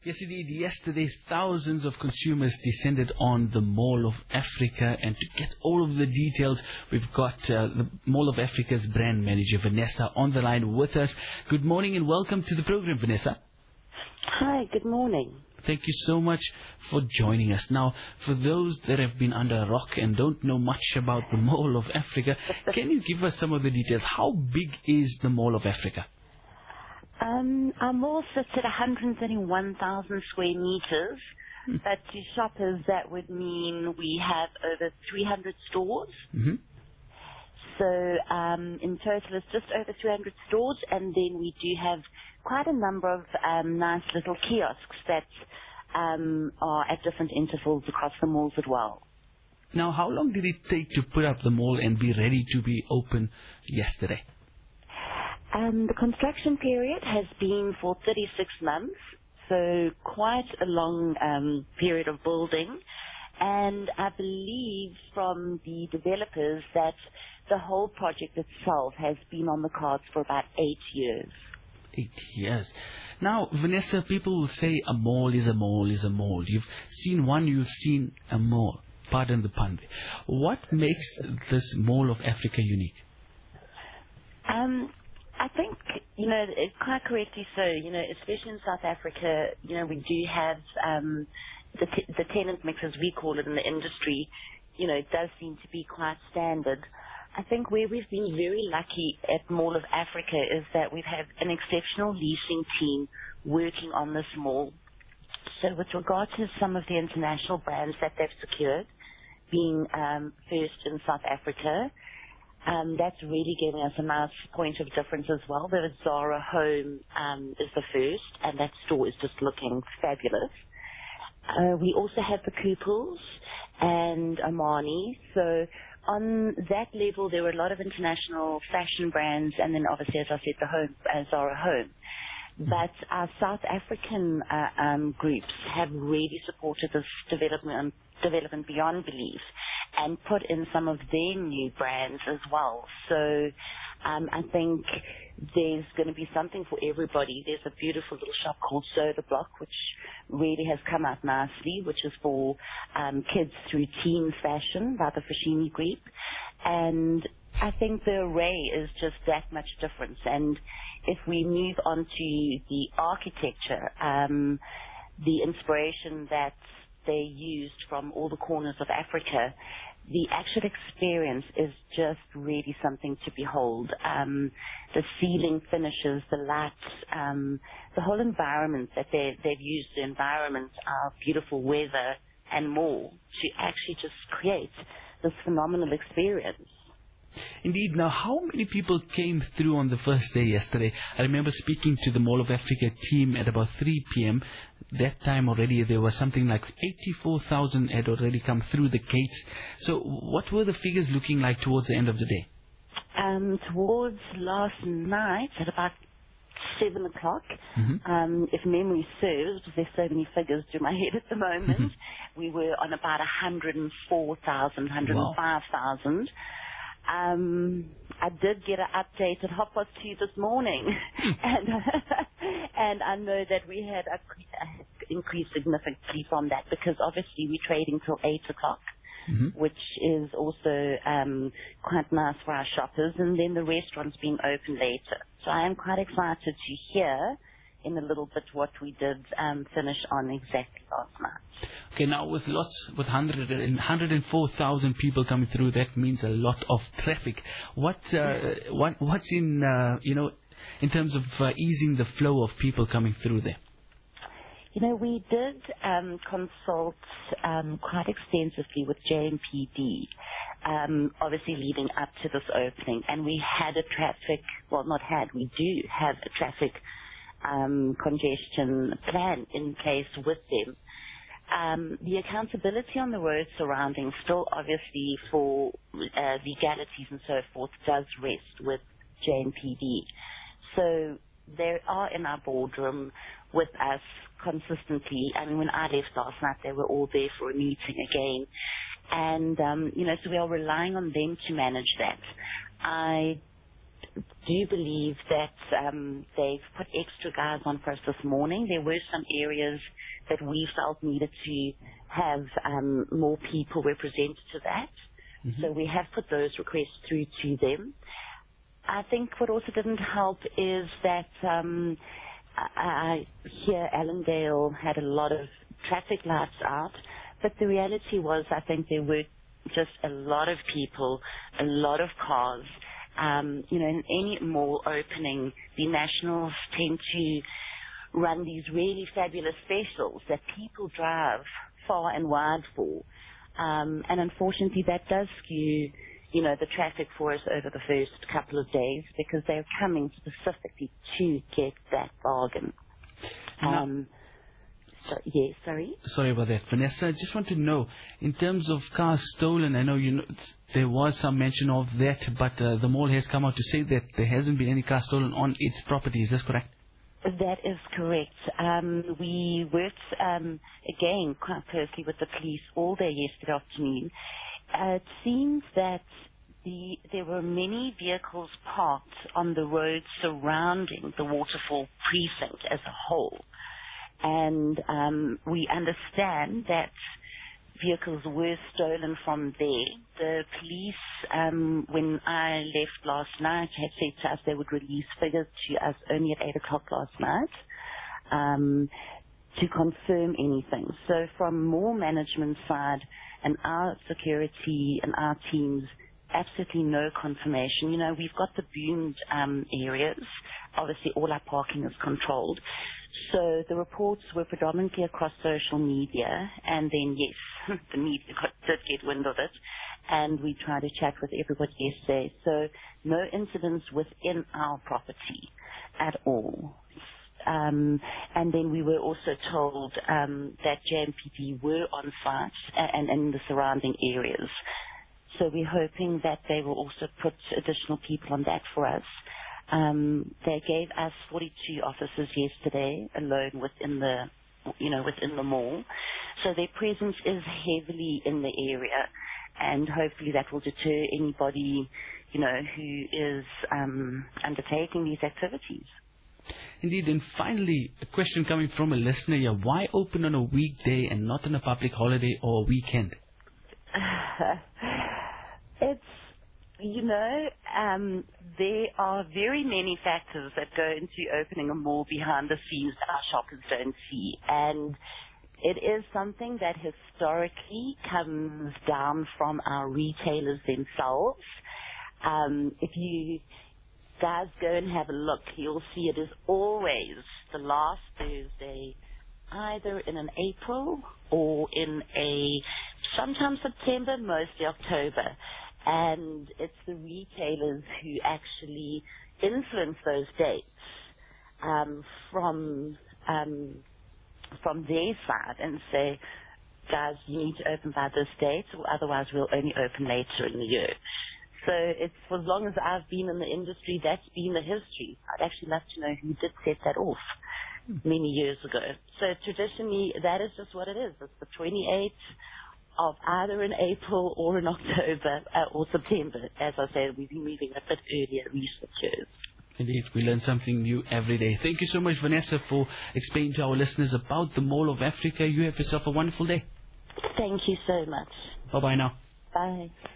Yes, indeed. Yesterday, thousands of consumers descended on the Mall of Africa, and to get all of the details, we've got the Mall of Africa's brand manager, Vanessa, on the line with us. Good morning and welcome to the program, Vanessa. Hi, good morning. Thank you so much for joining us. Now, for those that have been under a rock and don't know much about the Mall of Africa, can you give us some of the details? How big is the Mall of Africa? Our mall sits at 131,000 square meters, but to shoppers that would mean we have over 300 stores. Mm-hmm. So in total it's just over 300 stores, and then we do have quite a number of nice little kiosks that are at different intervals across the malls as well. Now, how long did it take to put up the mall and be ready to be open yesterday? The construction period has been for 36 months, so quite a long period of building. And I believe from the developers that the whole project itself has been on the cards for about 8 years. 8 years. Now, Vanessa, people will say a mall is a mall is a mall. You've seen one, you've seen a mall. Pardon the pun. What makes this Mall of Africa unique? I think, quite correctly so, especially in South Africa, we do have the tenant mix, as we call it in the industry, it does seem to be quite standard. I think where we've been very lucky at Mall of Africa is that we've had an exceptional leasing team working on this mall. So with regard to some of the international brands that they've secured, being first in South Africa, that's really giving us a nice point of difference as well. The Zara Home is the first, and that store is just looking fabulous. We also have the Kooples and Armani. So on that level, there were a lot of international fashion brands, and then obviously, as I said, the Zara Home. But our South African groups have really supported this development beyond belief, and put in some of their new brands as well. So I think there's going to be something for everybody. There's a beautiful little shop called Soda Block, which really has come out nicely, which is for kids through teen fashion by the Foschini Group. And I think the array is just that much different. And if we move on to the architecture, the inspiration that they used from all the corners of Africa, the actual experience is just really something to behold. The ceiling finishes, the lights, the whole environment that they've used, the environment, our beautiful weather and more, to actually just create this phenomenal experience. Indeed. Now, how many people came through on the first day yesterday? I remember speaking to the Mall of Africa team at about 3 p.m. That time already there was something like 84,000 had already come through the gates. So what were the figures looking like towards the end of the day? Towards last night at about 7 o'clock, if memory serves, because there's so many figures through my head at the moment, we were on about 104,000, 105,000. I did get an update at 2:30 this morning, and I know that we had increased significantly from that, because obviously we're trading till 8 o'clock, which is also quite nice for our shoppers, and then the restaurant's being open later. So I am quite excited to hear in a little bit what we did finish on exactly last night. Okay, now with 104,000 people coming through, that means a lot of traffic. What's in in terms of easing the flow of people coming through there? We did consult quite extensively with JMPD, obviously leading up to this opening, and we had we do have a traffic congestion plan in place with them. The accountability on the road surrounding still obviously for legalities and so forth does rest with JMPD. So they are in our boardroom with us consistently. I mean, when I left last night, they were all there for a meeting again. And, so we are relying on them to manage that. I do believe that they've put extra guys on for us this morning. There were some areas that we felt needed to have more people represented to that. Mm-hmm. So we have put those requests through to them. I think what also didn't help is that I hear Allendale had a lot of traffic lights out, but the reality was I think there were just a lot of people, a lot of cars. In any mall opening, the nationals tend to run these really fabulous specials that people drive far and wide for. And unfortunately, that does skew, the traffic for us over the first couple of days because they're coming specifically to get that bargain. Sorry? Sorry about that, Vanessa. I just want to know, in terms of cars stolen, I know there was some mention of that, but the mall has come out to say that there hasn't been any cars stolen on its property. Is this correct? That is correct. We worked, again, quite closely with the police all day yesterday afternoon. It seems that there were many vehicles parked on the road surrounding the Waterfall precinct as a whole. And we understand that vehicles were stolen from there. The police, when I left last night, had said to us they would release figures to us only at 8 o'clock last night to confirm anything. So from mall management side and our security and our teams, absolutely no confirmation. We've got the boomed areas. Obviously, all our parking is controlled. So the reports were predominantly across social media, and then, yes, the media did get wind of it, and we tried to chat with everybody yesterday. So no incidents within our property at all. And then we were also told that JMPD were on site and in the surrounding areas. So we're hoping that they will also put additional people on that for us. They gave us 42 officers yesterday alone within the mall. So their presence is heavily in the area, and hopefully that will deter anybody, who is undertaking these activities. Indeed, and finally, a question coming from a listener here. Why open on a weekday and not on a public holiday or a weekend? There are very many factors that go into opening a mall behind the scenes that our shoppers don't see. And it is something that historically comes down from our retailers themselves. If you guys go and have a look, you'll see it is always the last Thursday, either in an April or in sometimes September, mostly October. And it's the retailers who actually influence those dates from their side and say, guys, you need to open by this date, or otherwise we'll only open later in the year. So it's for as long as I've been in the industry, that's been the history. I'd actually love to know who did set that off many years ago. So traditionally, that is just what it is. It's the 28th of either in April or in October or September. As I said, we've been moving a bit earlier recent years. Indeed, we learn something new every day. Thank you so much, Vanessa, for explaining to our listeners about the Mall of Africa. You have yourself a wonderful day. Thank you so much. Bye-bye now. Bye.